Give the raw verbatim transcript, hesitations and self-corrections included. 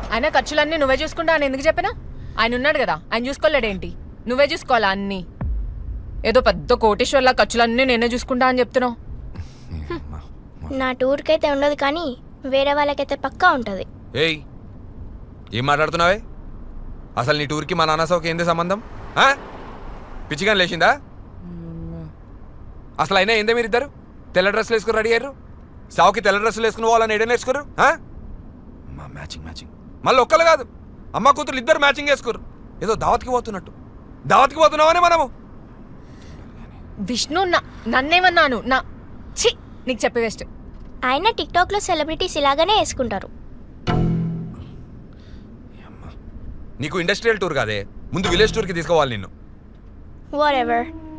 ఆయన ఖర్చులన్నీ నువ్వే చూసుకుంటా అని ఎందుకు చెప్పినా? ఆయన ఉన్నాడు కదా, ఆయన చూసుకోలేడేంటి? నువ్వే చూసుకోవాలా అన్నీ? ఏదో పెద్ద కోటేశ్వర్లా ఖర్చులన్నీ నేనే చూసుకుంటా అని చెప్తున్నావు. నా టూర్కి అయితే ఉండదు, కానీ వేరే వాళ్ళకైతే పక్కా ఉంటుంది. ఏయ్ ఏం మాట్లాడుతున్నావే? అసలు నీ టూర్కి మా నాన్న సౌకి ఏంది సంబంధం? పిచ్చిగా లేచిందా? అసలు అయినా ఏందే మీరిద్దరు తెల్ల డ్రెస్సులు వేసుకుని రెడీ అయ్యారు? సావుకి తెల్ల డ్రెస్సులు వేసుకుని వాళ్ళని ఏడైనా వేసుకోరు? మ్యాచింగ్ మ్యాచింగ్ మళ్ళీ ఒక్కరు కాదు, అమ్మ కూతురు ఇద్దరు మ్యాచింగ్ వేసుకోరు. ఏదో దావత్కి పోతున్నట్టు. దావత్కి పోతున్నామని మనము. విష్ణు నా నన్నేమన్నాను? నా ఛీ నీకు చెప్పే వేస్ట్. ఆయన టిక్టాక్లో సెలబ్రిటీస్ ఇలాగనే వేసుకుంటారు. నీకు ఇండస్ట్రియల్ టూర్ కాదే, ముందు విలేజ్ టూర్కి తీసుకోవాలి నిన్ను. What ever.